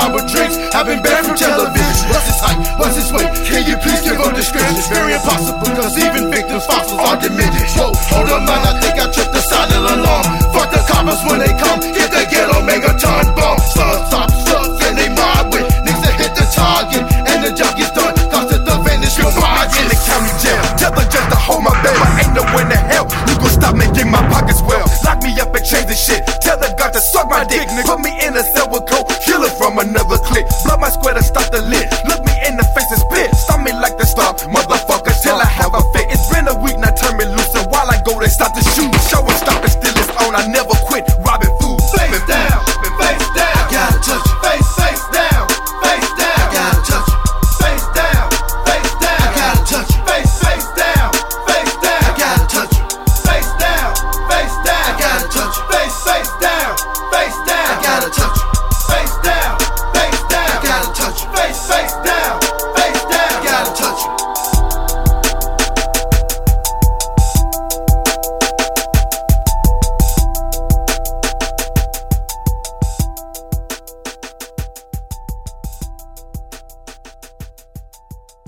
our drinks have been banned from television. What's his height? What's his weight? Can you please give a description? It's very impossible, cause even victims' fossils are demented. Whoa, hold up, man, I think